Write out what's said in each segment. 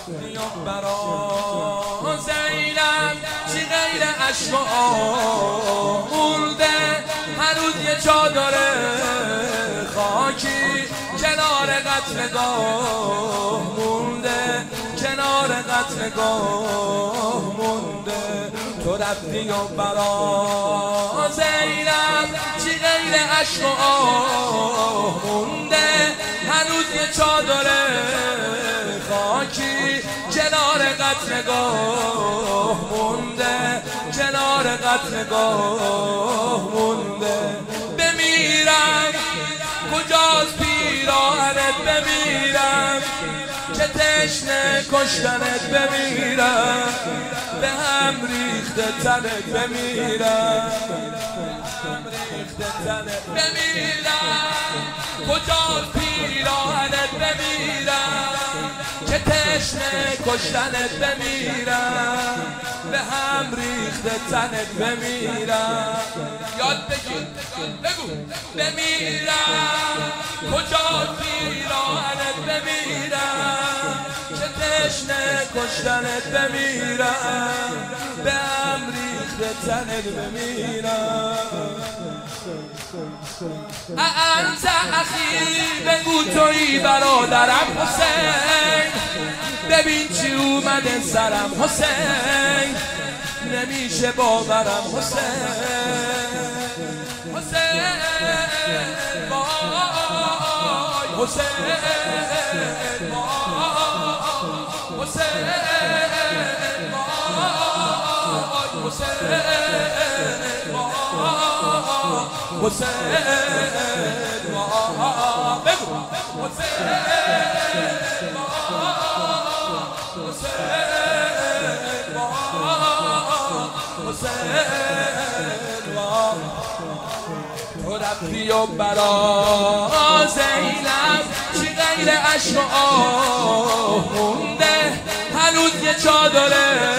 رفتی و برا زینب چی غیر عشق و آه مونده، هنوز یه چادر خاکی کنار قتلگاه مونده، کنار قتلگاه مونده. تو رفتی و برا زینب چی غیر عشق و آه مونده، هنوز یه چادر خاکی کنار قتلگاه مونده، کنار قتلگاه مونده. بمیرم کجاست پیراهنت، بمیرم که تشنه کشتنت، بمیرم به هم ریخته تنت، بمیرم بمیرم کجاست پیراهنت، بمیرم که تشنه کشتنت، بمیرم به هم ریخته تنت، بمیرم. یاد بگیر بگو بمیرم کجاست پیراهنت، بمیرم که تشنه کشتنت، بمیرم به هم ریخته تنت، بمیرم. انت اخی بگو تویی برادرم حسین، ببین چی اومده سرم حسین، نمیشه باورم حسین، حسین وای حسین وای حسین وای حسین وای حسین وای بگو حسین تو رفتی و برا زینب چی غیر عشق و آه مونده، هنوز یه چادر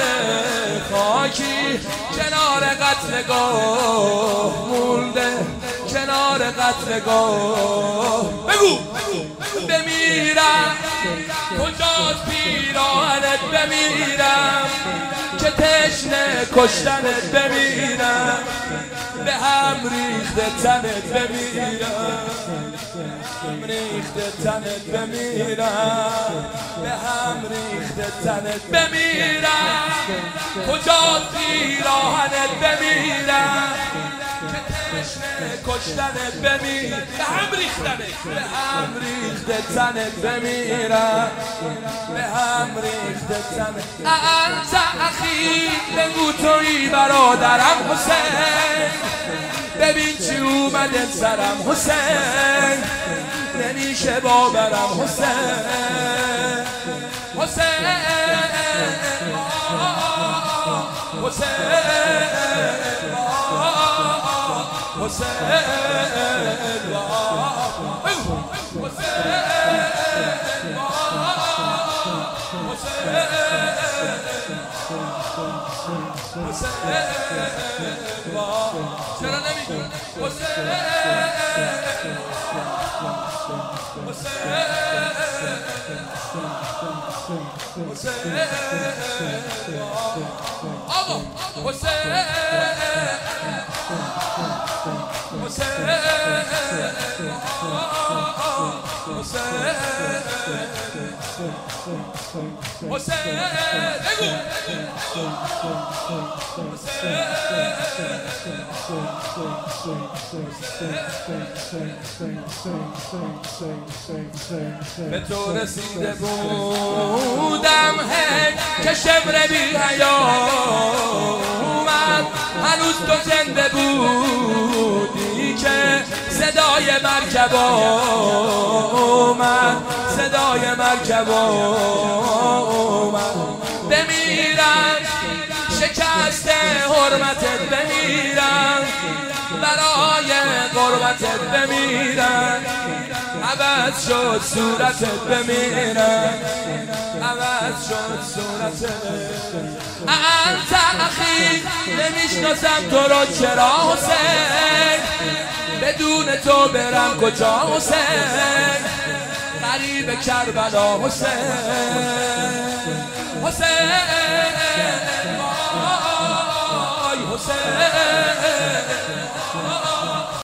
خاکی کنار قتلگاه مونده، کنار قتلگاه. بگو بمیرم کجاست پیراهنت، بمیرم که تشنه کشتنت، بمیرم به هم ریخته تنت، بمیرم ریخته تنت، بمیرم به هم ریخته تنت، بمیرم کجاست پیراهنت، بمیرم که تشنه کشتنت، بمیرم به هم ریختنت، به هم ریخته تنت، بمیرم به هم ریخته تنت. انت اخی بگو تویی برادرم حسین، ببین چی اومده سرم حسین، نمیشه باورم حسین، حسین حسین چرا نمیگی به تو رسیده بودم هی که شبر بی حیا اومد، هنوز تو زنده بودی که صدای مرکب اومد، صدای مرکب اومد. بمیرم شکست حرمتت، بمیرم برای قربتت، بمیرم عوض شد صورتت، بمیرم عوض شد صورتت. انت اخی نمیشناسم تو رو چرا حسین، بدون تو برم کجا حسین، غریب کربلا حسین. حسین وای حسین